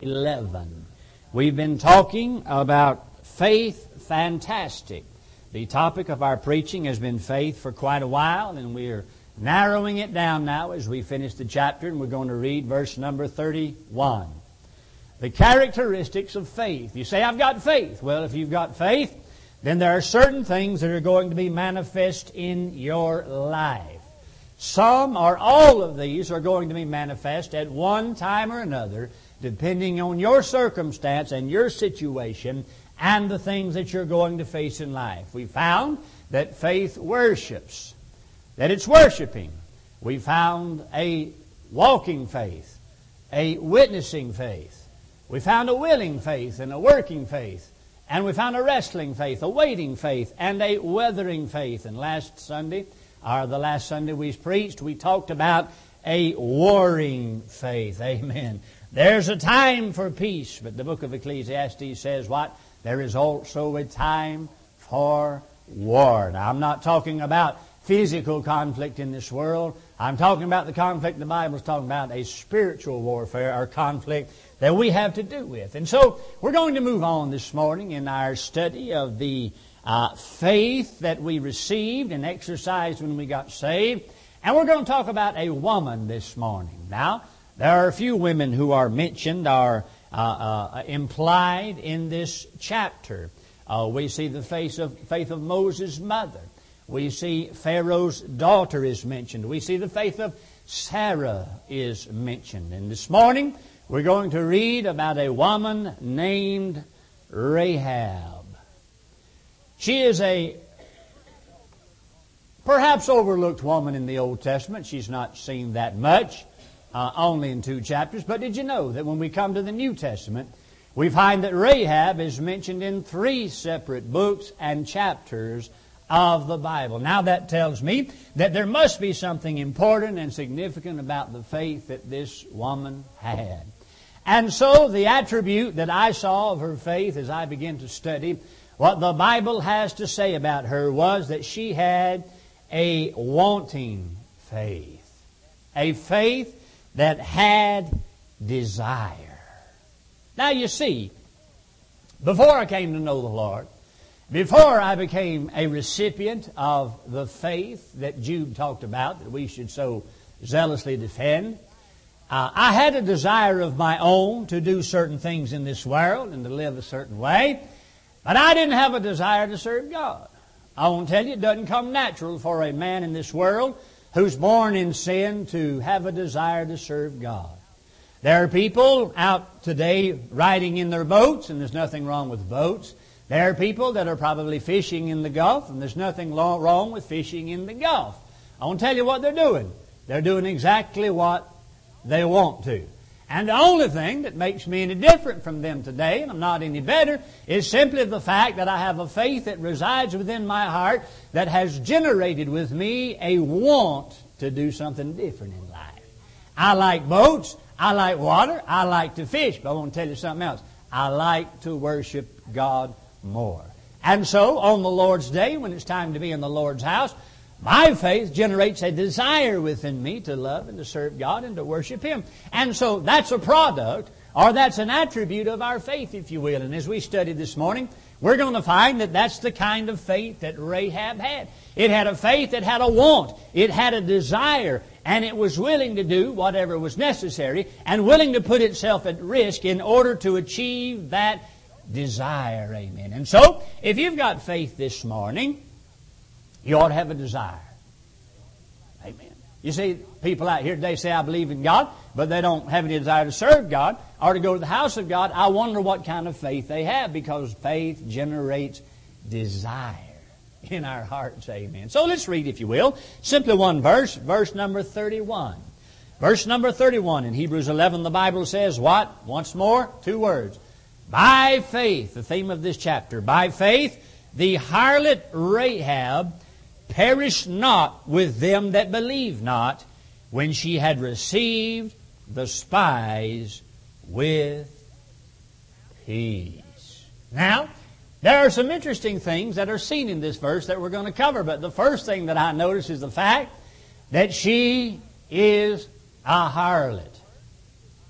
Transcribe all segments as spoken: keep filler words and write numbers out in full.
eleven. We've been talking about faith fantastic. The topic of our preaching has been faith for quite a while, and we're narrowing it down now as we finish the chapter, and we're going to read verse number thirty-one. The characteristics of faith. You say, I've got faith. Well, if you've got faith, then there are certain things that are going to be manifest in your life. Some or all of these are going to be manifest at one time or another, depending on your circumstance and your situation and the things that you're going to face in life. We found that faith worships, that it's worshiping. We found a walking faith, a witnessing faith. We found a willing faith and a working faith. And we found a wrestling faith, a waiting faith, and a weathering faith. And last Sunday, or the last Sunday we preached, we talked about a warring faith. Amen. There's a time for peace, but the book of Ecclesiastes says what? There is also a time for war. Now, I'm not talking about physical conflict in this world. I'm talking about the conflict the Bible is talking about, a spiritual warfare or conflict that we have to do with. And so we're going to move on this morning in our study of the uh, faith that we received and exercised when we got saved. And we're going to talk about a woman this morning. Now, there are a few women who are mentioned or uh, uh, implied in this chapter. Uh, we see the faith of, faith of Moses' mother. We see Pharaoh's daughter is mentioned. We see the faith of Sarah is mentioned. And this morning, we're going to read about a woman named Rahab. She is a perhaps overlooked woman in the Old Testament. She's not seen that much, uh, only in two chapters. But did you know that when we come to the New Testament, we find that Rahab is mentioned in three separate books and chapters of the Bible? Now that tells me that there must be something important and significant about the faith that this woman had. And so the attribute that I saw of her faith as I began to study what the Bible has to say about her was that she had a wanting faith. A faith that had desire. Now you see, before I came to know the Lord, before I became a recipient of the faith that Jude talked about, that we should so zealously defend, uh, I had a desire of my own to do certain things in this world and to live a certain way, but I didn't have a desire to serve God. I won't tell you, it doesn't come natural for a man in this world who's born in sin to have a desire to serve God. There are people out today riding in their boats, and there's nothing wrong with boats. There are people that are probably fishing in the Gulf, and there's nothing wrong with fishing in the Gulf. I won't tell you what they're doing. They're doing exactly what they want to. And the only thing that makes me any different from them today, and I'm not any better, is simply the fact that I have a faith that resides within my heart that has generated with me a want to do something different in life. I like boats. I like water. I like to fish. But I want to tell you something else. I like to worship God more. And so, on the Lord's Day, when it's time to be in the Lord's house, my faith generates a desire within me to love and to serve God and to worship Him. And so, that's a product, or that's an attribute of our faith, if you will. And as we studied this morning, we're going to find that that's the kind of faith that Rahab had. It had a faith that had a want. It had a desire. And it was willing to do whatever was necessary and willing to put itself at risk in order to achieve that desire. Amen. And so, if you've got faith this morning, you ought to have a desire. Amen. You see, people out here today say, I believe in God, but they don't have any desire to serve God or to go to the house of God. I wonder what kind of faith they have, because faith generates desire in our hearts. Amen. So let's read, if you will, simply one verse, verse number thirty-one. Verse number thirty-one in Hebrews eleven, the Bible says what? Once more, two words. By faith, the theme of this chapter, by faith, the harlot Rahab perished not with them that believed not, when she had received the spies with peace. Now, there are some interesting things that are seen in this verse that we're going to cover. But the first thing that I notice is the fact that she is a harlot.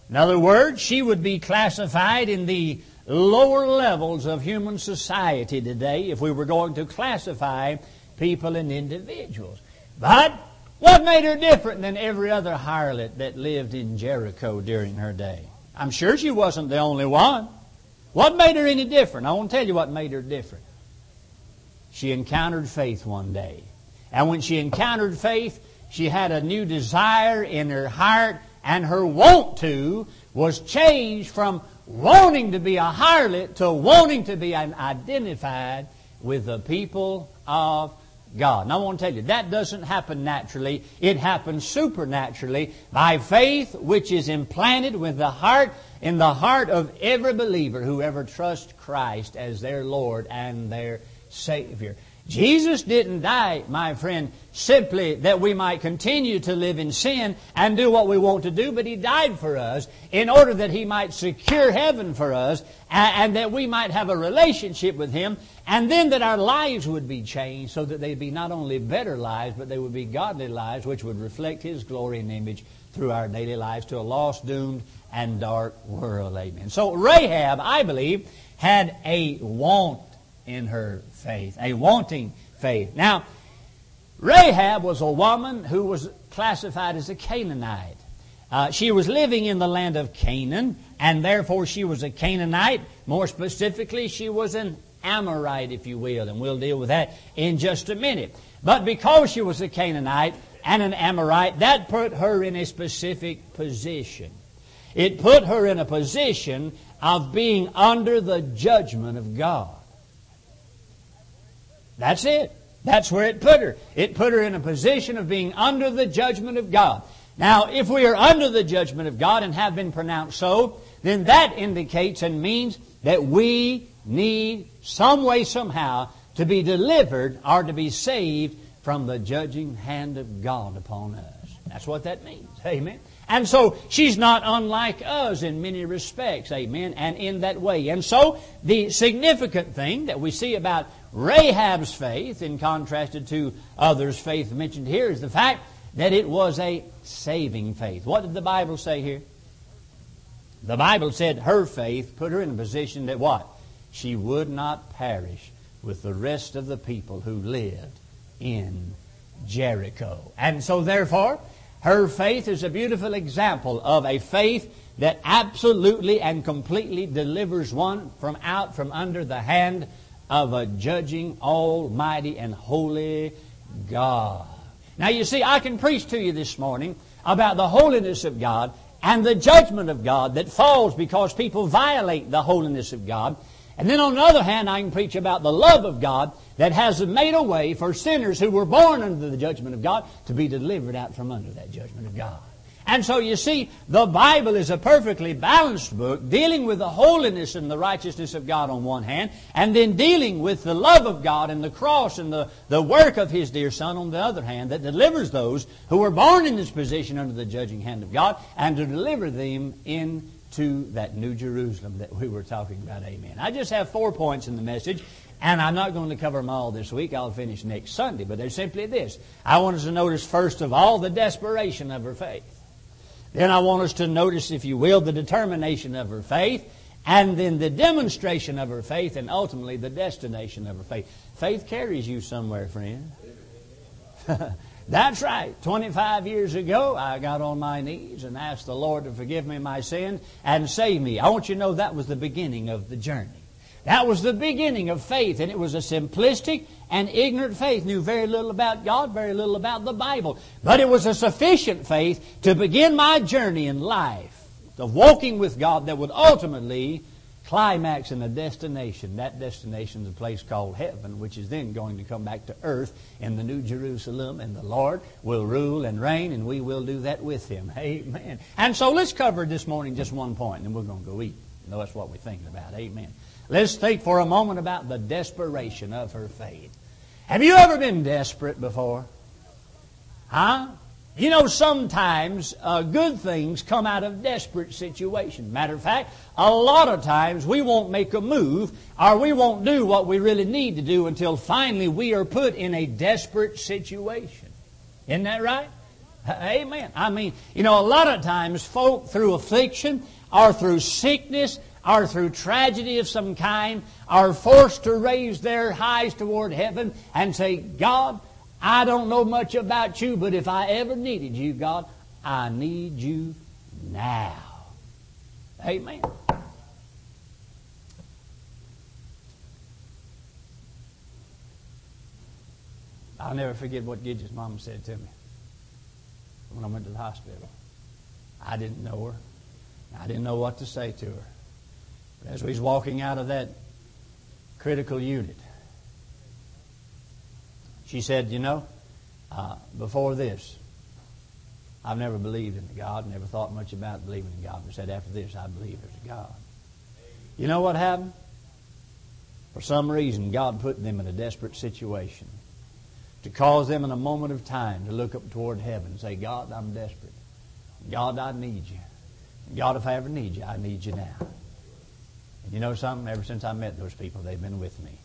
In other words, she would be classified in the lower levels of human society today if we were going to classify people and individuals. But what made her different than every other harlot that lived in Jericho during her day? I'm sure she wasn't the only one. What made her any different? I want to tell you what made her different. She encountered faith one day. And when she encountered faith, she had a new desire in her heart, and her want to was changed from wanting to be a harlot to wanting to be identified with the people of God. And I want to tell you, that doesn't happen naturally. It happens supernaturally by faith which is implanted with the heart, in the heart of every believer who ever trusts Christ as their Lord and their Savior. Jesus didn't die, my friend, simply that we might continue to live in sin and do what we want to do, but He died for us in order that He might secure heaven for us and, and that we might have a relationship with Him, and then that our lives would be changed so that they'd be not only better lives, but they would be godly lives which would reflect His glory and image through our daily lives to a lost, doomed, and dark world. Amen. So Rahab, I believe, had a want in her faith, a wanting faith. Now, Rahab was a woman who was classified as a Canaanite. Uh, she was living in the land of Canaan, and therefore she was a Canaanite. More specifically, she was an Amorite, if you will, and we'll deal with that in just a minute. But because she was a Canaanite and an Amorite, that put her in a specific position. It put her in a position of being under the judgment of God. That's it. That's where it put her. It put her in a position of being under the judgment of God. Now, if we are under the judgment of God and have been pronounced so, then that indicates and means that we need some way, somehow, to be delivered or to be saved from the judging hand of God upon us. That's what that means. Amen. And so she's not unlike us in many respects. Amen. And in that way. And so the significant thing that we see about Rahab's faith, in contrast to others' faith mentioned here, is the fact that it was a saving faith. What did the Bible say here? The Bible said her faith put her in a position that what? She would not perish with the rest of the people who lived in Jericho. And so therefore, her faith is a beautiful example of a faith that absolutely and completely delivers one from out from under the hand of a judging, almighty, and holy God. Now you see, I can preach to you this morning about the holiness of God and the judgment of God that falls because people violate the holiness of God. And then on the other hand, I can preach about the love of God that has made a way for sinners who were born under the judgment of God to be delivered out from under that judgment of God. And so you see, the Bible is a perfectly balanced book dealing with the holiness and the righteousness of God on one hand, and then dealing with the love of God and the cross and the, the work of His dear Son on the other hand, that delivers those who were born in this position under the judging hand of God and to deliver them into that New Jerusalem that we were talking about. Amen. I just have four points in the message, and I'm not going to cover them all this week. I'll finish next Sunday. But they're simply this. I want us to notice, first of all, the desperation of her faith. Then I want us to notice, if you will, the determination of her faith, and then the demonstration of her faith, and ultimately the destination of her faith. Faith carries you somewhere, friend. That's right. twenty-five years ago, I got on my knees and asked the Lord to forgive me my sins and save me. I want you to know that was the beginning of the journey. That was the beginning of faith, and it was a simplistic and ignorant faith. Knew very little about God, very little about the Bible. But it was a sufficient faith to begin my journey in life of walking with God that would ultimately climax in a destination. That destination is a place called heaven, which is then going to come back to earth in the New Jerusalem, and the Lord will rule and reign, and we will do that with Him. Amen. And so let's cover this morning just one point, and we're going to go eat. You know, that's what we're thinking about. Amen. Let's think for a moment about the desperation of her faith. Have you ever been desperate before? Huh? You know, sometimes uh, good things come out of desperate situations. Matter of fact, a lot of times we won't make a move, or we won't do what we really need to do until finally we are put in a desperate situation. Isn't that right? Amen. I mean, you know, a lot of times folk through affliction or through sickness or through tragedy of some kind are forced to raise their eyes toward heaven and say, God, I don't know much about you, but if I ever needed you, God, I need you now. Amen. I'll never forget what Gidget's mama said to me when I went to the hospital. I didn't know her. I didn't know what to say to her. But as we was walking out of that critical unit, she said, you know, uh, before this, I've never believed in God, never thought much about believing in God. But said, after this, I believe there's a God. You know what happened? For some reason, God put them in a desperate situation to cause them in a moment of time to look up toward heaven and say, God, I'm desperate. God, I need you. God, if I ever need you, I need you now. And you know something? Ever since I met those people, they've been with me.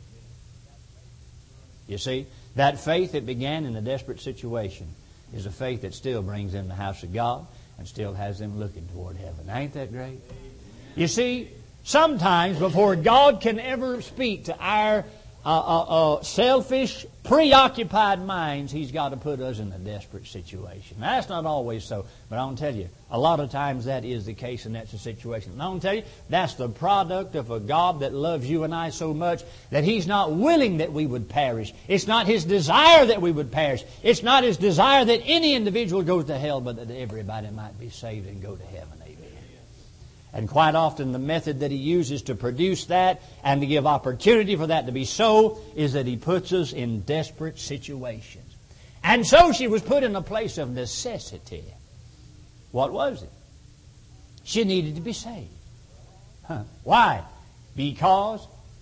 You see, that faith that began in a desperate situation is a faith that still brings them to the house of God and still has them looking toward heaven. Ain't that great? You see, sometimes before God can ever speak to our uh, uh, uh, selfish, preoccupied minds, He's got to put us in a desperate situation. Now, that's not always so, but I'll tell you, a lot of times that is the case and that's the situation. And I'll tell you, that's the product of a God that loves you and I so much that He's not willing that we would perish. It's not His desire that we would perish. It's not His desire that any individual goes to hell, but that everybody might be saved and go to heaven. And quite often the method that He uses to produce that and to give opportunity for that to be so is that He puts us in desperate situations. And so she was put in a place of necessity. What was it? She needed to be saved. Huh. Why? Because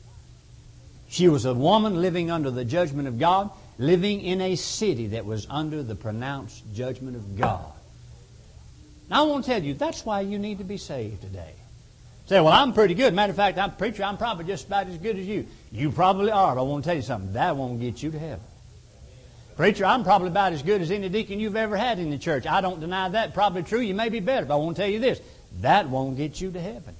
she was a woman living under the judgment of God, living in a city that was under the pronounced judgment of God. Now, I want to tell you, that's why you need to be saved today. Say, well, I'm pretty good. Matter of fact, I'm a preacher. I'm probably just about as good as you. You probably are, but I want to tell you something. That won't get you to heaven. Preacher, I'm probably about as good as any deacon you've ever had in the church. I don't deny that. Probably true. You may be better, but I want to tell you this. That won't get you to heaven.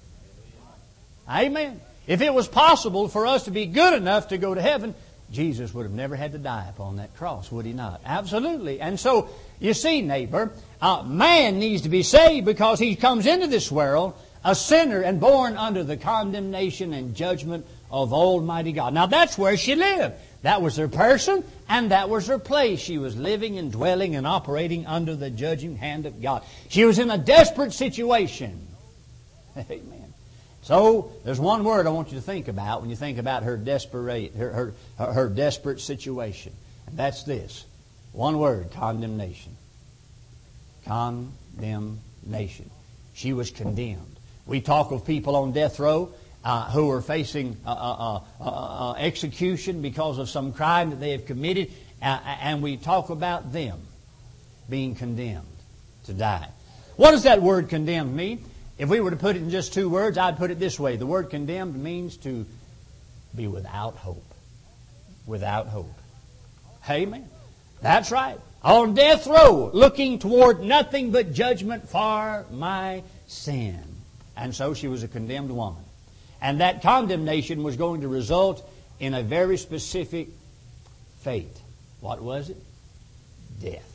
Amen. If it was possible for us to be good enough to go to heaven, Jesus would have never had to die upon that cross, would He not? Absolutely. And so, you see, neighbor, uh, man needs to be saved because he comes into this world a sinner and born under the condemnation and judgment of Almighty God. Now, that's where she lived. That was her person and that was her place. She was living and dwelling and operating under the judging hand of God. She was in a desperate situation. Amen. So, there's one word I want you to think about when you think about her desperate, her, her, her desperate situation. And that's this. One word, condemnation. Condemnation. She was condemned. We talk of people on death row uh, who are facing uh, uh, uh, uh, execution because of some crime that they have committed, uh, and we talk about them being condemned to die. What does that word condemned mean? If we were to put it in just two words, I'd put it this way. The word condemned means to be without hope. Without hope. Amen. That's right. On death row, looking toward nothing but judgment for my sin. And so she was a condemned woman. And that condemnation was going to result in a very specific fate. What was it? Death.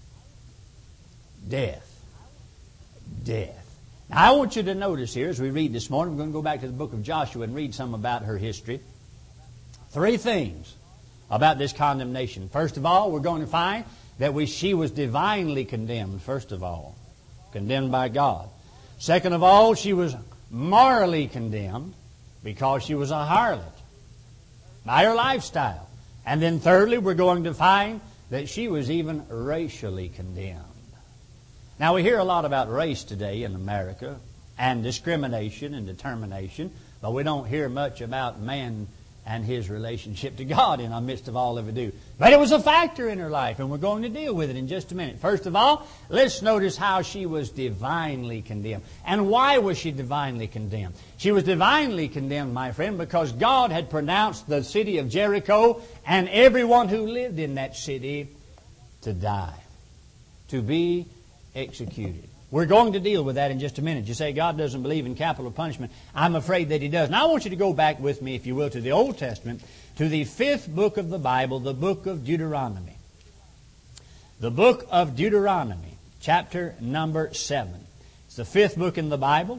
Death. Death. Now, I want you to notice here as we read this morning, we're going to go back to the book of Joshua and read some about her history. Three things about this condemnation. First of all, we're going to find that we, she was divinely condemned, first of all. Condemned by God. Second of all, she was morally condemned because she was a harlot by her lifestyle. And then thirdly, we're going to find that she was even racially condemned. Now, we hear a lot about race today in America and discrimination and determination, but we don't hear much about man and his relationship to God in the midst of all of it do. But it was a factor in her life, and we're going to deal with it in just a minute. First of all, let's notice how she was divinely condemned. And why was she divinely condemned? She was divinely condemned, my friend, because God had pronounced the city of Jericho and everyone who lived in that city to die. to be executed. We're going to deal with that in just a minute. You say God doesn't believe in capital punishment. I'm afraid that He does. Now I want you to go back with me, if you will, to the Old Testament, to the fifth book of the Bible, the book of Deuteronomy. The book of Deuteronomy, chapter number seven. It's the fifth book in the Bible.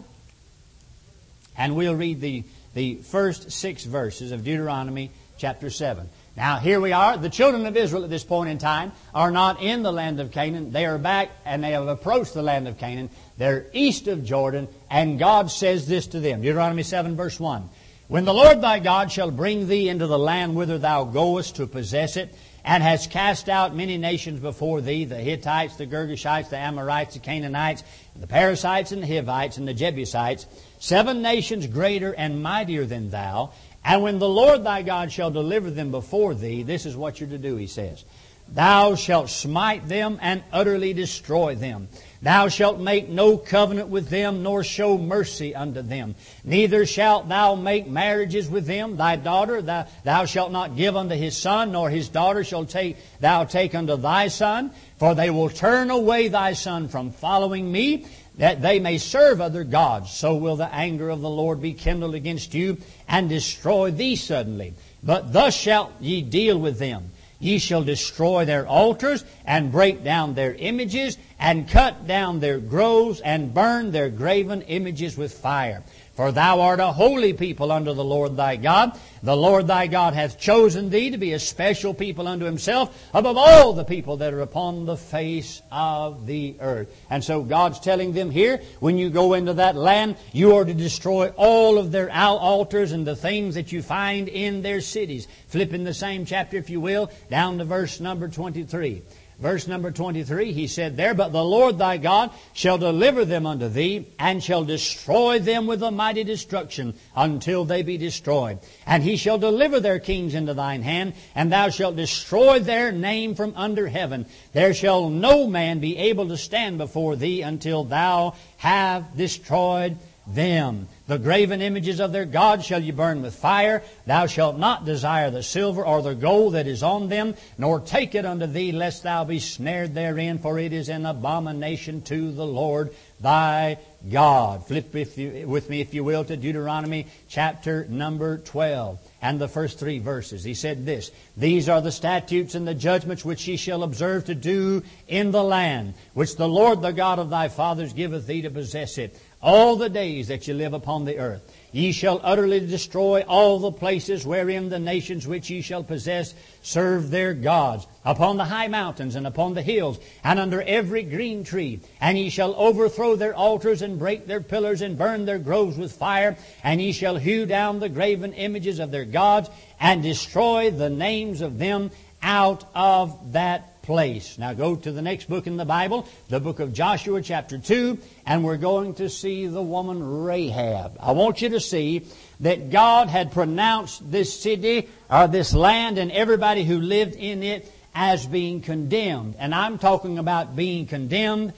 And we'll read the, the first six verses of Deuteronomy chapter seven. Now, here we are. The children of Israel at this point in time are not in the land of Canaan. They are back and they have approached the land of Canaan. They're east of Jordan, and God says this to them. Deuteronomy seven, verse one. When the Lord thy God shall bring thee into the land whither thou goest to possess it, and has cast out many nations before thee, the Hittites, the Girgashites, the Amorites, the Canaanites, the Perizzites, and the Hivites, and the Jebusites, seven nations greater and mightier than thou, and when the Lord thy God shall deliver them before thee, this is what you're to do, he says. Thou shalt smite them and utterly destroy them. Thou shalt make no covenant with them, nor show mercy unto them. Neither shalt thou make marriages with them. Thy daughter thou, thou shalt not give unto his son, nor his daughter shall take thou take unto thy son. For they will turn away thy son from following me, that they may serve other gods. So will the anger of the Lord be kindled against you, and destroy thee suddenly. But thus shalt ye deal with them. Ye shall destroy their altars, and break down their images, and cut down their groves, and burn their graven images with fire. For thou art a holy people unto the Lord thy God. The Lord thy God hath chosen thee to be a special people unto Himself above all the people that are upon the face of the earth. And so God's telling them here, when you go into that land, you are to destroy all of their altars and the things that you find in their cities. Flip in the same chapter, if you will, down to verse number twenty-three. Verse number twenty-three, he said there, But the Lord thy God shall deliver them unto thee, and shall destroy them with a mighty destruction, until they be destroyed. And He shall deliver their kings into thine hand, and thou shalt destroy their name from under heaven. There shall no man be able to stand before thee, until thou have destroyed them. The graven images of their gods shall ye burn with fire. Thou shalt not desire the silver or the gold that is on them, nor take it unto thee, lest thou be snared therein, for it is an abomination to the Lord thy God. Flip with, you, with me, if you will, to Deuteronomy chapter number twelve. And the first three verses. He said this, These are the statutes and the judgments which ye shall observe to do in the land, which the Lord the God of thy fathers giveth thee to possess it, all the days that ye live upon the earth. Ye shall utterly destroy all the places wherein the nations which ye shall possess serve their gods, upon the high mountains and upon the hills, and under every green tree. And ye shall overthrow their altars, and break their pillars, and burn their groves with fire. And ye shall hew down the graven images of their gods, and destroy the names of them out of that place. Now go to the next book in the Bible, the book of Joshua chapter two, and we're going to see the woman Rahab. I want you to see that God had pronounced this city or this land and everybody who lived in it as being condemned. And I'm talking about being condemned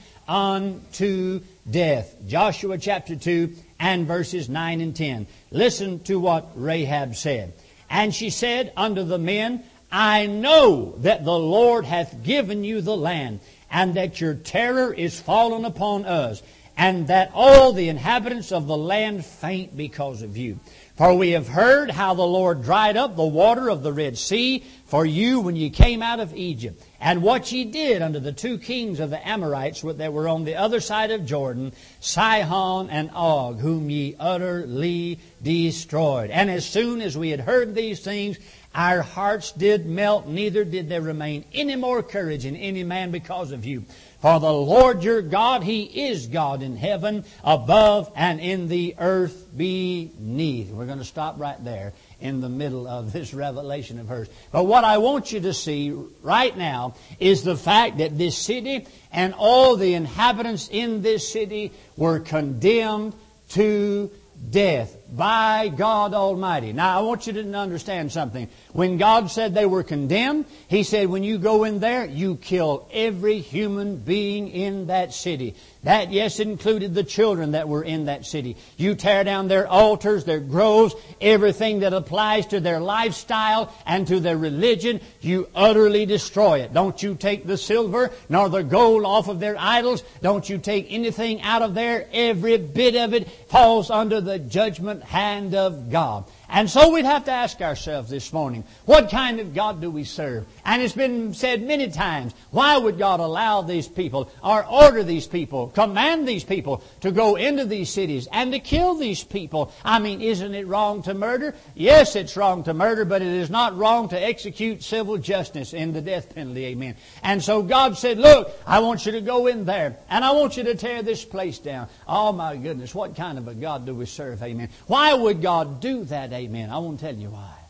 unto death. Joshua chapter two and verses nine and ten. Listen to what Rahab said. And she said unto the men, I know that the Lord hath given you the land, and that your terror is fallen upon us, and that all the inhabitants of the land faint because of you. For we have heard how the Lord dried up the water of the Red Sea for you when ye came out of Egypt, and what ye did unto the two kings of the Amorites that were on the other side of Jordan, Sihon and Og, whom ye utterly destroyed. And as soon as we had heard these things, our hearts did melt, neither did there remain any more courage in any man because of you. For the Lord your God, He is God in heaven above and in the earth beneath. We're going to stop right there in the middle of this revelation of hers. But what I want you to see right now is the fact that this city and all the inhabitants in this city were condemned to death by God Almighty. Now, I want you to understand something. When God said they were condemned, He said, when you go in there, you kill every human being in that city. That, yes, included the children that were in that city. You tear down their altars, their groves, everything that applies to their lifestyle and to their religion. You utterly destroy it. Don't you take the silver nor the gold off of their idols. Don't you take anything out of there. Every bit of it falls under the judgment hand of God. And so we'd have to ask ourselves this morning, what kind of God do we serve? And it's been said many times, why would God allow these people, or order these people, command these people to go into these cities and to kill these people? I mean, isn't it wrong to murder? Yes, it's wrong to murder, but it is not wrong to execute civil justice in the death penalty, amen. And so God said, look, I want you to go in there, and I want you to tear this place down. Oh my goodness, what kind of a God do we serve, amen? Why would God do that, amen? I won't tell you why.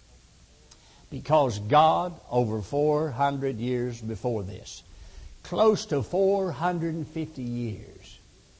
Because God, over four hundred years before this, close to four hundred fifty years,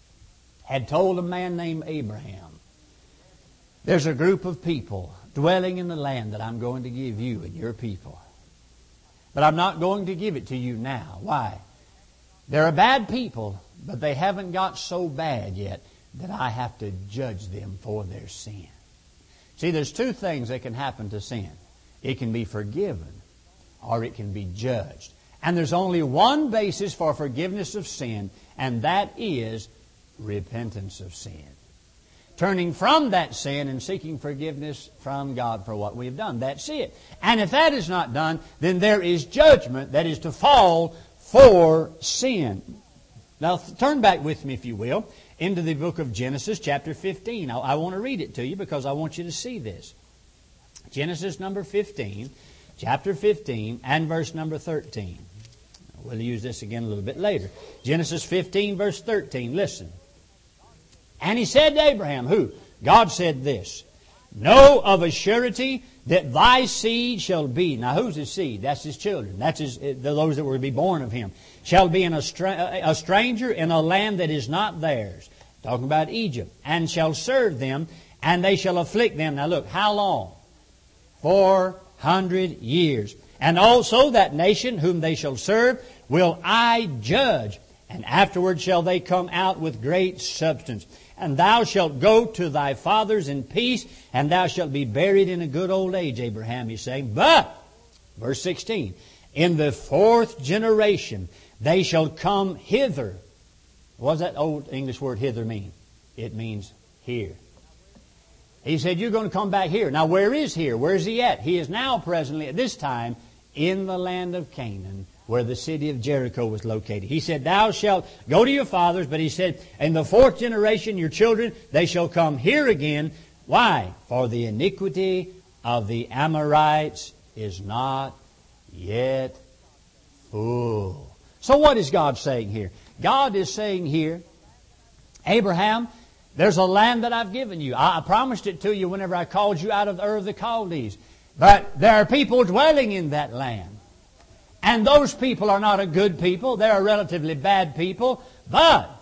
had told a man named Abraham, there's a group of people dwelling in the land that I'm going to give you and your people. But I'm not going to give it to you now. Why? They're a bad people, but they haven't got so bad yet that I have to judge them for their sin. See, there's two things that can happen to sin. It can be forgiven or it can be judged. And there's only one basis for forgiveness of sin, and that is repentance of sin. Turning from that sin and seeking forgiveness from God for what we've done. That's it. And if that is not done, then there is judgment that is to fall for sin. Now, turn back with me, if you will, into the book of Genesis, chapter fifteen. I, I want to read it to you because I want you to see this. Genesis number fifteen, chapter fifteen, and verse number thirteen. We'll use this again a little bit later. Genesis fifteen, verse thirteen. Listen. And he said to Abraham, who? God said this, know of a surety that thy seed shall be. Now, who's his seed? That's his children. That's his, those that were to be born of him. Shall be in a, stra- a stranger in a land that is not theirs. Talking about Egypt. And shall serve them, and they shall afflict them. Now look, how long? Four hundred years. And also that nation whom they shall serve will I judge. And afterward shall they come out with great substance. And thou shalt go to thy fathers in peace, and thou shalt be buried in a good old age, Abraham, he's saying. But, verse sixteen, in the fourth generation they shall come hither. What does that old English word hither mean? It means here. He said, you're going to come back here. Now, where is here? Where is he at? He is now presently, at this time, in the land of Canaan, where the city of Jericho was located. He said, thou shalt go to your fathers, but he said, in the fourth generation, your children, they shall come here again. Why? For the iniquity of the Amorites is not yet full. So what is God saying here? God is saying here, Abraham, there's a land that I've given you. I promised it to you whenever I called you out of Ur of the Chaldees. But there are people dwelling in that land. And those people are not a good people. They're a relatively bad people. But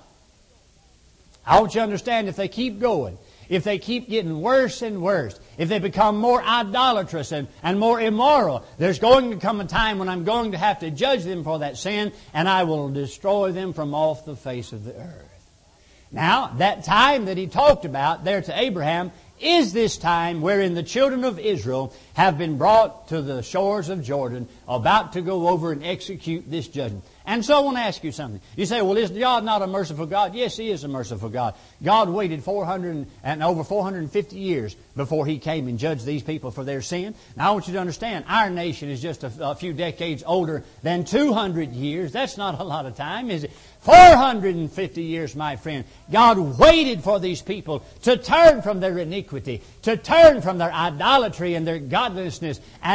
I want you to understand, if they keep going, if they keep getting worse and worse, if they become more idolatrous and, and more immoral, there's going to come a time when I'm going to have to judge them for that sin, and I will destroy them from off the face of the earth. Now, that time that he talked about there to Abraham is this time wherein the children of Israel have been brought to the shores of Jordan, about to go over and execute this judgment. And so I want to ask you something. You say, well, is God not a merciful God? Yes, He is a merciful God. God waited four hundred and over four hundred fifty years before He came and judged these people for their sin. Now I want you to understand, our nation is just a, a few decades older than two hundred years. That's not a lot of time, is it? four hundred fifty years, my friend. God waited for these people to turn from their iniquity, to turn from their idolatry and their godlessness, and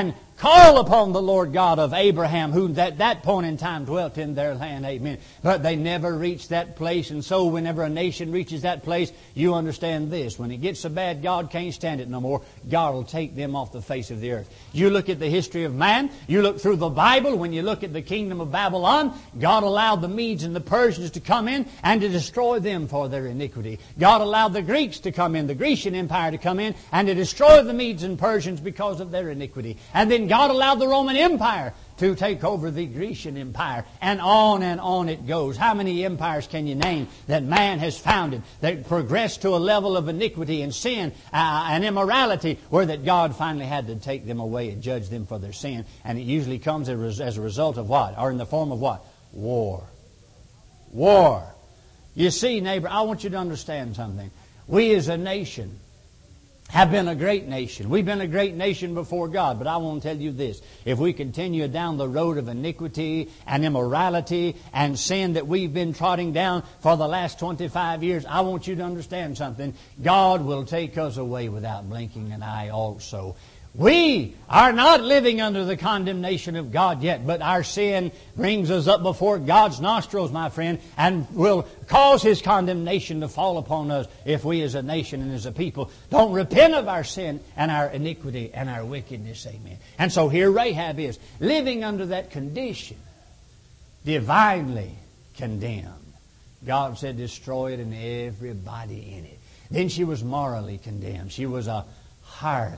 Call upon the Lord God of Abraham, who at that point in time dwelt in their land. Amen. But they never reached that place. And so whenever a nation reaches that place, you understand this. When it gets so bad God can't stand it no more, God will take them off the face of the earth. You look at the history of man. You look through the Bible. When you look at the kingdom of Babylon, God allowed the Medes and the Persians to come in and to destroy them for their iniquity. God allowed the Greeks to come in, the Grecian Empire to come in and to destroy the Medes and Persians because of their iniquity. And then God allowed the Roman Empire to take over the Grecian Empire. And on and on it goes. How many empires can you name that man has founded that progressed to a level of iniquity and sin uh, and immorality where that God finally had to take them away and judge them for their sin? And it usually comes as a result of what? Or in the form of what? War. War. You see, neighbor, I want you to understand something. We as a nation have been a great nation. We've been a great nation before God. But I want to tell you this. If we continue down the road of iniquity and immorality and sin that we've been trotting down for the last twenty-five years, I want you to understand something. God will take us away without blinking an eye also. We are not living under the condemnation of God yet, but our sin brings us up before God's nostrils, my friend, and will cause His condemnation to fall upon us if we as a nation and as a people don't repent of our sin and our iniquity and our wickedness. Amen. And so here Rahab is, living under that condition, divinely condemned. God said, destroy it and everybody in it. Then she was morally condemned. She was a harlot.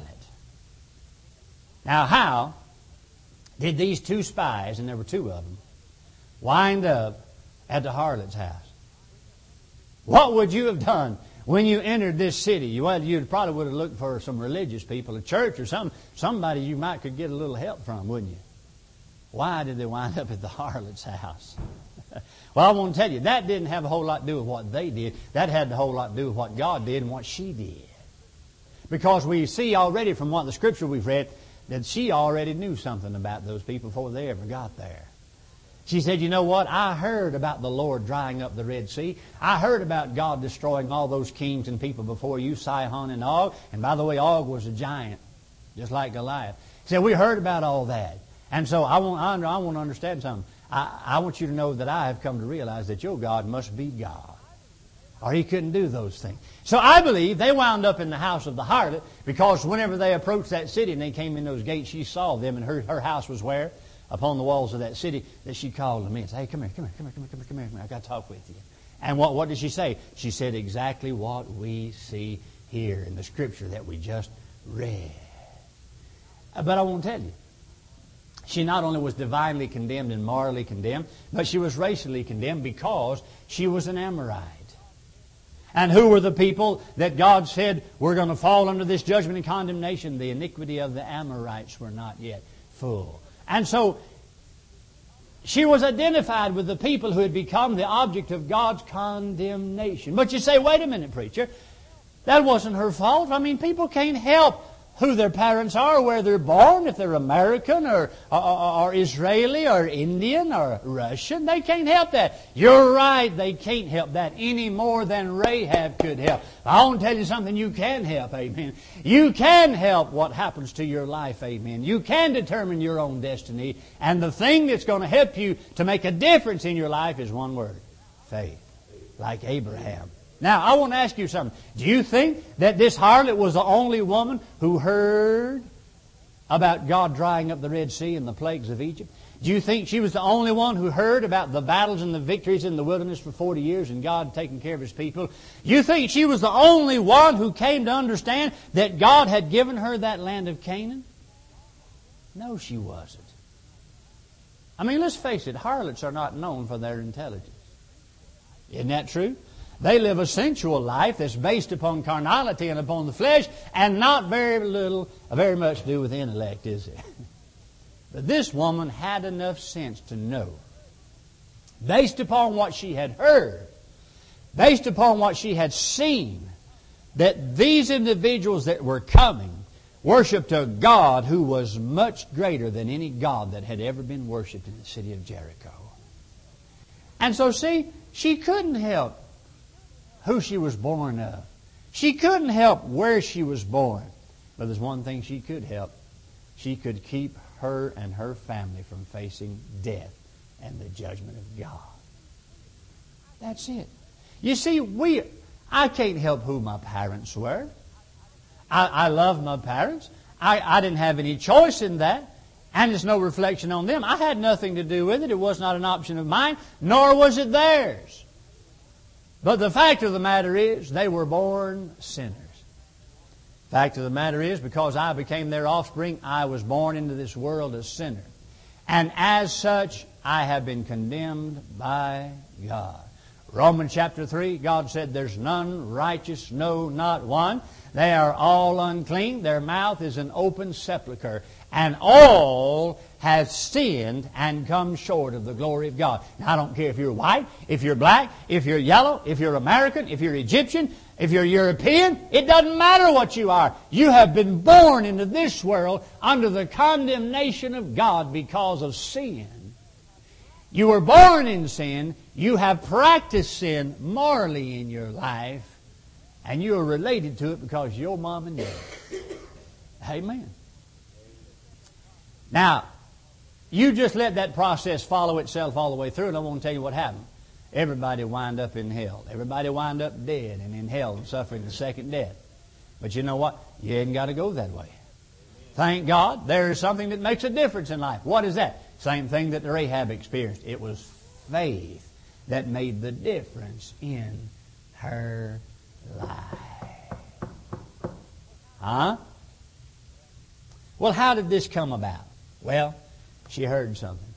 Now, how did these two spies, and there were two of them, wind up at the harlot's house? What would you have done when you entered this city? Well, you probably would have looked for some religious people, a church or some somebody you might could get a little help from, wouldn't you? Why did they wind up at the harlot's house? Well, I want to tell you, that didn't have a whole lot to do with what they did. That had a whole lot to do with what God did and what she did. Because we see already from what the Scripture we've read, that she already knew something about those people before they ever got there. She said, you know what? I heard about the Lord drying up the Red Sea. I heard about God destroying all those kings and people before you, Sihon and Og. And by the way, Og was a giant, just like Goliath. She said, we heard about all that. And so I want, I, I want to understand something. I, I want you to know that I have come to realize that your God must be God, or He couldn't do those things. So I believe they wound up in the house of the harlot because whenever they approached that city and they came in those gates, she saw them, and her, her house was where? Upon the walls of that city, that she called them in. Say, hey, come here, come here, come here, come here, come here, come here, come here. I've got to talk with you. And what, what did she say? She said exactly what we see here in the Scripture that we just read. But I won't tell you. She not only was divinely condemned and morally condemned, but she was racially condemned because she was an Amorite. And who were the people that God said were going to fall under this judgment and condemnation? The iniquity of the Amorites were not yet full. And so she was identified with the people who had become the object of God's condemnation. But you say, wait a minute, preacher. That wasn't her fault. I mean, people can't help who their parents are, where they're born, if they're American or, or, or Israeli or Indian or Russian. They can't help that. You're right, they can't help that any more than Rahab could help. I want to tell you something you can help, amen. You can help what happens to your life, amen. You can determine your own destiny. And the thing that's going to help you to make a difference in your life is one word: faith. Like Abraham. Now, I want to ask you something. Do you think that this harlot was the only woman who heard about God drying up the Red Sea and the plagues of Egypt? Do you think she was the only one who heard about the battles and the victories in the wilderness for forty years and God taking care of His people? You think she was the only one who came to understand that God had given her that land of Canaan? No, she wasn't. I mean, let's face it, harlots are not known for their intelligence. Isn't that true? They live a sensual life that's based upon carnality and upon the flesh, and not very little, very much to do with intellect, is it? But this woman had enough sense to know, based upon what she had heard, based upon what she had seen, that these individuals that were coming worshipped a God who was much greater than any God that had ever been worshipped in the city of Jericho. And so, see, she couldn't help who she was born of. She couldn't help where she was born. But there's one thing she could help. She could keep her and her family from facing death and the judgment of God. That's it. You see, we I can't help who my parents were. I, I love my parents. I, I didn't have any choice in that. And it's no reflection on them. I had nothing to do with it. It was not an option of mine, nor was it theirs. But the fact of the matter is, they were born sinners. Fact of the matter is, because I became their offspring, I was born into this world a sinner. And as such, I have been condemned by God. Romans chapter three, God said, there's none righteous, no, not one. They are all unclean. Their mouth is an open sepulchre. And all have sinned and come short of the glory of God. Now, I don't care if you're white, if you're black, if you're yellow, if you're American, if you're Egyptian, if you're European. It doesn't matter what you are. You have been born into this world under the condemnation of God because of sin. You were born in sin. You have practiced sin morally in your life. And you are related to it because your mom and dad. Amen. Now, you just let that process follow itself all the way through, and I won't tell you what happened. Everybody wind up in hell. Everybody wind up dead and in hell and suffering the second death. But you know what? You ain't got to go that way. Thank God, there is something that makes a difference in life. What is that? Same thing that Rahab experienced. It was faith that made the difference in her life. Huh? Well, how did this come about? Well, she heard something.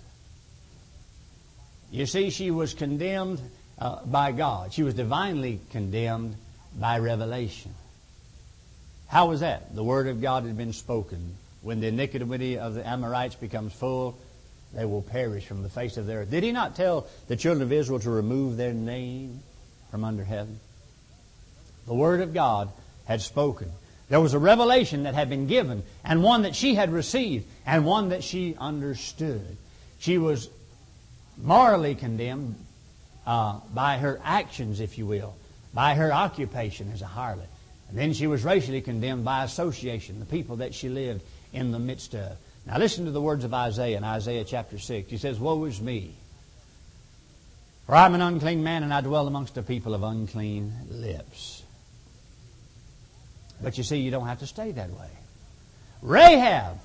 You see, she was condemned uh, by God. She was divinely condemned by revelation. How was that? The Word of God had been spoken. When the iniquity of the Amorites becomes full, they will perish from the face of the earth. Did He not tell the children of Israel to remove their name from under heaven? The Word of God had spoken. There was a revelation that had been given, and one that she had received, and one that she understood. She was morally condemned uh, by her actions, if you will, by her occupation as a harlot. And then she was racially condemned by association, the people that she lived in the midst of. Now listen to the words of Isaiah in Isaiah chapter six. He says, "Woe is me, for I am an unclean man, and I dwell amongst a people of unclean lips." But you see, you don't have to stay that way. Rahab,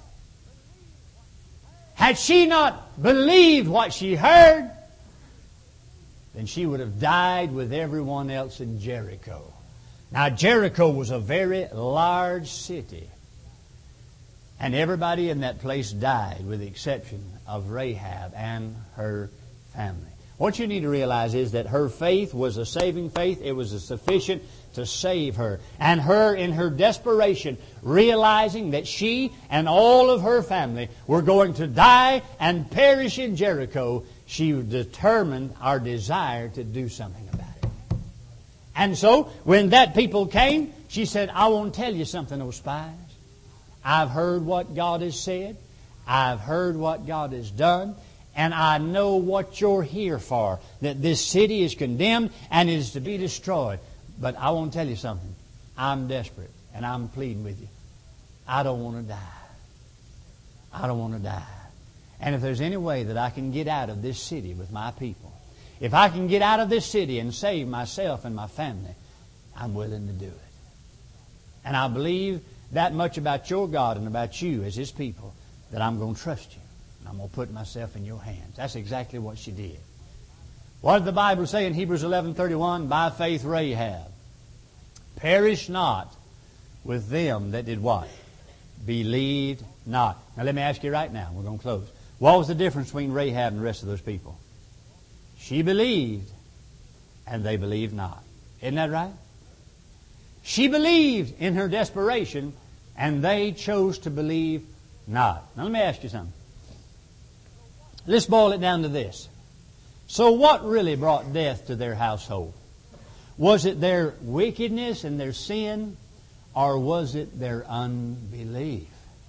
had she not believed what she heard, then she would have died with everyone else in Jericho. Now, Jericho was a very large city. And everybody in that place died with the exception of Rahab and her family. What you need to realize is that her faith was a saving faith. It was a sufficient to save her. And her, in her desperation, realizing that she and all of her family were going to die and perish in Jericho, she determined or desired to do something about it. And so, when that people came, she said, "I want to tell you something, O spies. I've heard what God has said. I've heard what God has done. And I know what you're here for, that this city is condemned and is to be destroyed. But I want to tell you something. I'm desperate, and I'm pleading with you. I don't want to die. I don't want to die. And if there's any way that I can get out of this city with my people, if I can get out of this city and save myself and my family, I'm willing to do it. And I believe that much about your God and about you as His people, that I'm going to trust you. And I'm going to put myself in your hands." That's exactly what she did. What did the Bible say in Hebrews eleven thirty-one? By faith Rahab perished not with them that did what? Believed not. Now let me ask you right now, we're going to close. What was the difference between Rahab and the rest of those people? She believed, and they believed not. Isn't that right? She believed in her desperation, and they chose to believe not. Now let me ask you something. Let's boil it down to this. So what really brought death to their household? Was it their wickedness and their sin, or was it their unbelief?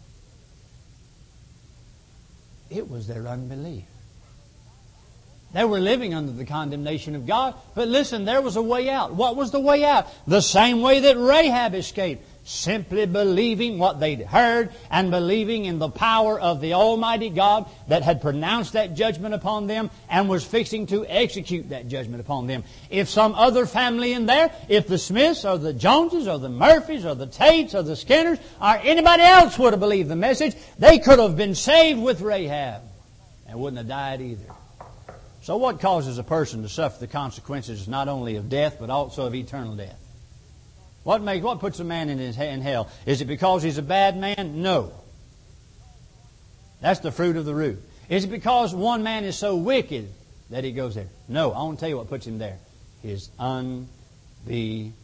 It was their unbelief. They were living under the condemnation of God. But listen, there was a way out. What was the way out? The same way that Rahab escaped. simply believing what they'd heard and believing in the power of the Almighty God that had pronounced that judgment upon them and was fixing to execute that judgment upon them. If some other family in there, if the Smiths or the Joneses or the Murphys or the Tates or the Skinners or anybody else would have believed the message, they could have been saved with Rahab and wouldn't have died either. So what causes a person to suffer the consequences not only of death but also of eternal death? What makes, what puts a man in, his, in hell? Is it because he's a bad man? No. That's the fruit of the root. Is it because one man is so wicked that he goes there? No. I want to tell you what puts him there. His unbelief.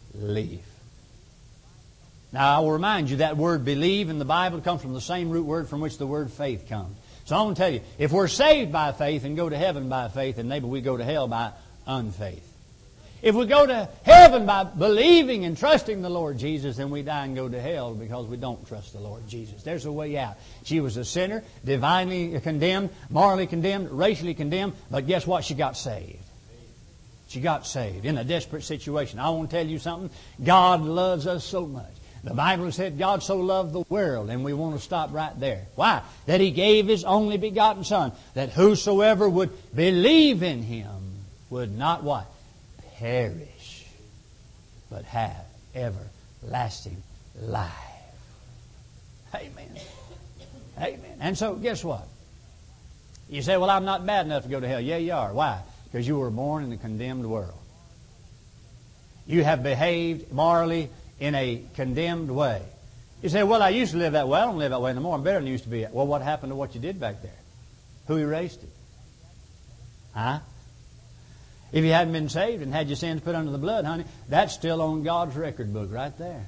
Now, I will remind you that word believe in the Bible comes from the same root word from which the word faith comes. So I want to tell you, if we're saved by faith and go to heaven by faith, then maybe we go to hell by unfaith. If we go to heaven by believing and trusting the Lord Jesus, then we die and go to hell because we don't trust the Lord Jesus. There's a way out. She was a sinner, divinely condemned, morally condemned, racially condemned, but guess what? She got saved. She got saved in a desperate situation. I want to tell you something. God loves us so much. The Bible said God so loved the world, and we want to stop right there. Why? That He gave His only begotten Son, that whosoever would believe in Him would not what? Perish, but have everlasting life. Amen. Amen. And so, guess what? You say, well, I'm not bad enough to go to hell. Yeah, you are. Why? Because you were born in a condemned world. You have behaved morally in a condemned way. You say, well, I used to live that way. I don't live that way anymore. I'm better than I used to be. Well, what happened to what you did back there? Who erased it? Huh? If you hadn't been saved and had your sins put under the blood, honey, that's still on God's record book right there.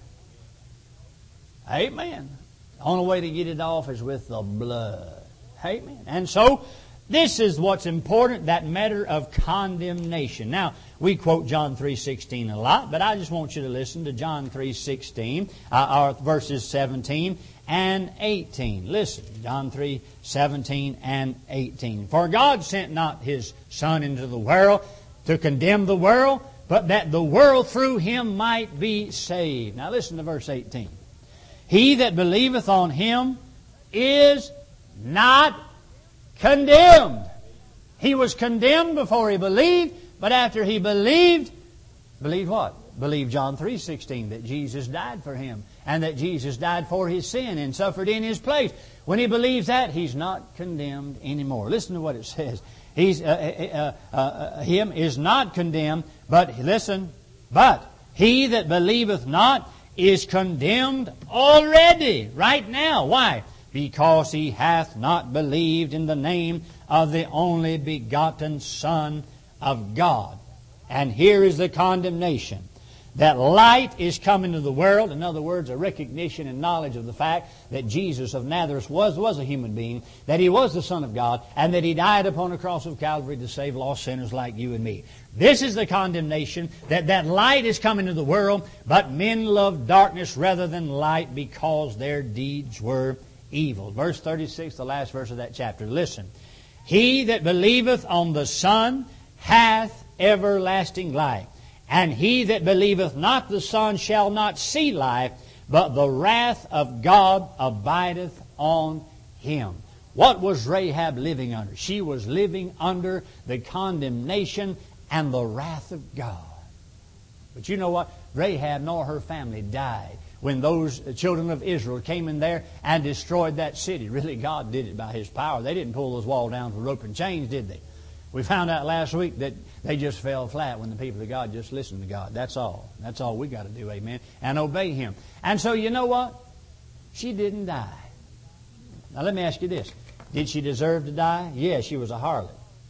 Amen. The only way to get it off is with the blood. Amen. And so, this is what's important, that matter of condemnation. Now, we quote John three sixteen a lot, but I just want you to listen to John three sixteen, uh, or verses seventeen and eighteen. Listen, John three seventeen and eighteen. For God sent not His Son into the world to condemn the world, but that the world through Him might be saved. Now listen to verse eighteen. He that believeth on Him is not condemned. He was condemned before he believed, but after he believed, believed what? Believed John three sixteen, that Jesus died for him, and that Jesus died for his sin and suffered in his place. When he believes that, he's not condemned anymore. Listen to what it says. He's, uh, uh, uh, him is not condemned, but listen, but he that believeth not is condemned already, right now. Why? Because he hath not believed in the name of the only begotten Son of God. And here is the condemnation. That light is come into the world. In other words, a recognition and knowledge of the fact that Jesus of Nazareth was, was a human being, that He was the Son of God, and that He died upon a cross of Calvary to save lost sinners like you and me. This is the condemnation, that that light is come into the world, but men love darkness rather than light because their deeds were evil. Verse thirty-six, the last verse of that chapter. Listen. He that believeth on the Son hath everlasting life. And he that believeth not the Son shall not see life, but the wrath of God abideth on him. What was Rahab living under? She was living under the condemnation and the wrath of God. But you know what? Rahab nor her family died when those children of Israel came in there and destroyed that city. Really, God did it by His power. They didn't pull those walls down with rope and chains, did they? We found out last week that they just fell flat when the people of God just listened to God. That's all. That's all we got to do, amen, and obey Him. And so you know what? She didn't die. Now let me ask you this. Did she deserve to die? Yes, she was a harlot.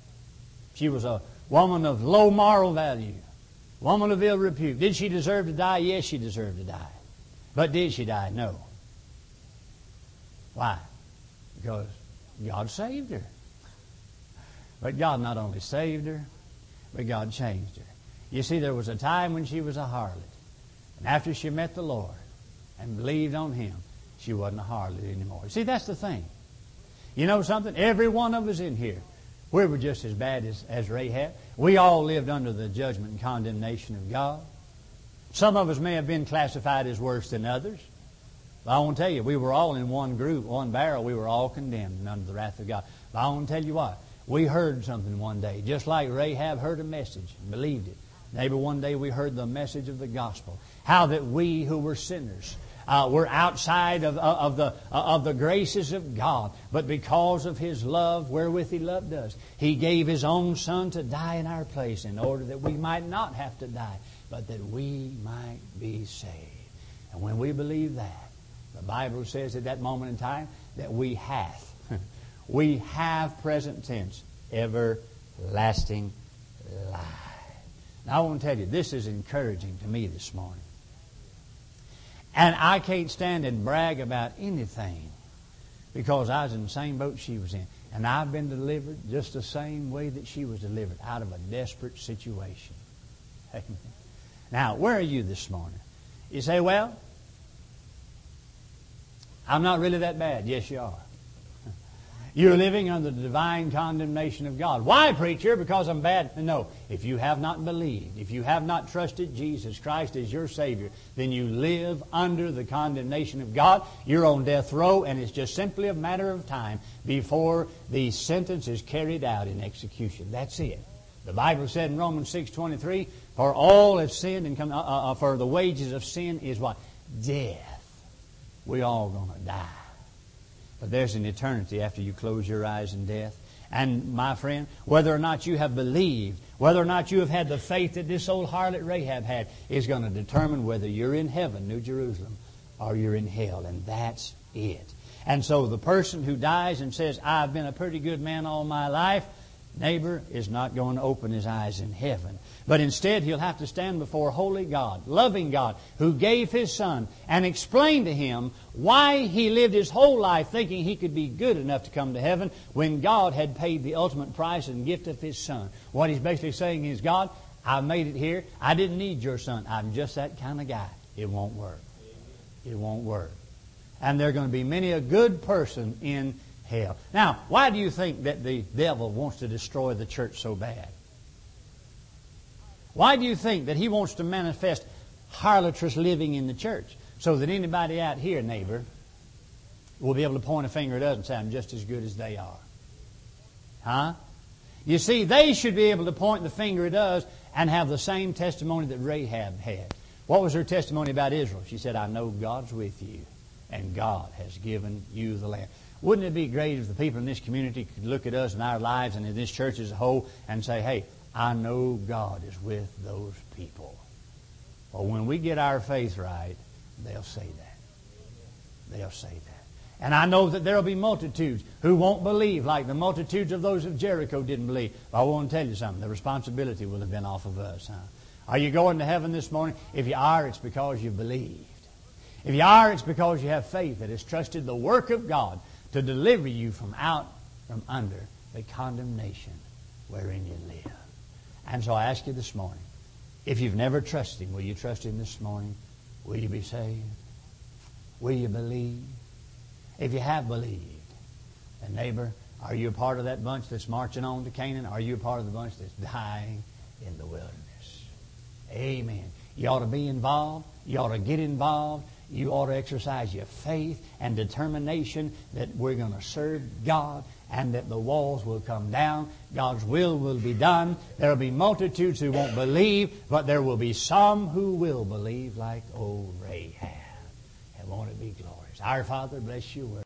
She was a woman of low moral value. Woman of ill repute. Did she deserve to die? Yes, she deserved to die. But did she die? No. Why? Because God saved her. But God not only saved her, but God changed her. You see, there was a time when she was a harlot. And after she met the Lord and believed on Him, she wasn't a harlot anymore. See, that's the thing. You know something? Every one of us in here, we were just as bad as, as Rahab. We all lived under the judgment and condemnation of God. Some of us may have been classified as worse than others. But I want to tell you, we were all in one group, one barrel. We were all condemned under the wrath of God. But I want to tell you what. We heard something one day, just like Rahab heard a message and believed it. Maybe one day we heard the message of the gospel. How that we who were sinners uh, were outside of, of, the, of the graces of God. But because of His love wherewith He loved us, He gave His own Son to die in our place in order that we might not have to die, but that we might be saved. And when we believe that, the Bible says at that moment in time that we hath, we have present tense, everlasting life. Now I want to tell you, this is encouraging to me this morning. And I can't stand and brag about anything because I was in the same boat she was in. And I've been delivered just the same way that she was delivered, out of a desperate situation. Now, where are you this morning? You say, well, I'm not really that bad. Yes, you are. You're living under the divine condemnation of God. Why, preacher? Because I'm bad? No. If you have not believed, if you have not trusted Jesus Christ as your Savior, then you live under the condemnation of God. You're on death row, and it's just simply a matter of time before the sentence is carried out in execution. That's it. The Bible said in Romans six twenty-three, for all have sinned and come, uh, uh, for the wages of sin is what? Death. We all going to die. But there's an eternity after you close your eyes in death. And my friend, whether or not you have believed, whether or not you have had the faith that this old harlot Rahab had, is going to determine whether you're in heaven, New Jerusalem, or you're in hell. And that's it. And so the person who dies and says, I've been a pretty good man all my life, neighbor, is not going to open his eyes in heaven. But instead, he'll have to stand before holy God, loving God, who gave His Son and explain to him why he lived his whole life thinking he could be good enough to come to heaven when God had paid the ultimate price and gift of His Son. What he's basically saying is, God, I made it here. I didn't need your Son. I'm just that kind of guy. It won't work. It won't work. And there are going to be many a good person in hell. Now, why do you think that the devil wants to destroy the church so bad? Why do you think that he wants to manifest harlotrous living in the church so that anybody out here, neighbor, will be able to point a finger at us and say, I'm just as good as they are? Huh? You see, they should be able to point the finger at us and have the same testimony that Rahab had. What was her testimony about Israel? She said, I know God's with you, and God has given you the land. Wouldn't it be great if the people in this community could look at us and our lives and in this church as a whole and say, hey, I know God is with those people. Well, when we get our faith right, they'll say that. They'll say that. And I know that there will be multitudes who won't believe like the multitudes of those of Jericho didn't believe. But I want to tell you something. The responsibility will have been off of us. Huh? Are you going to heaven this morning? If you are, it's because you believed. If you are, it's because you have faith that has trusted the work of God to deliver you from out from under the condemnation wherein you live. And so I ask you this morning, if you've never trusted Him, will you trust Him this morning? Will you be saved? Will you believe? If you have believed, and neighbor, are you a part of that bunch that's marching on to Canaan? Are you a part of the bunch that's dying in the wilderness? Amen. You ought to be involved. You ought to get involved. You ought to exercise your faith and determination that we're going to serve God and that the walls will come down. God's will will be done. There will be multitudes who won't believe, but there will be some who will believe like old Rahab. And won't it be glorious? Our Father, bless your word.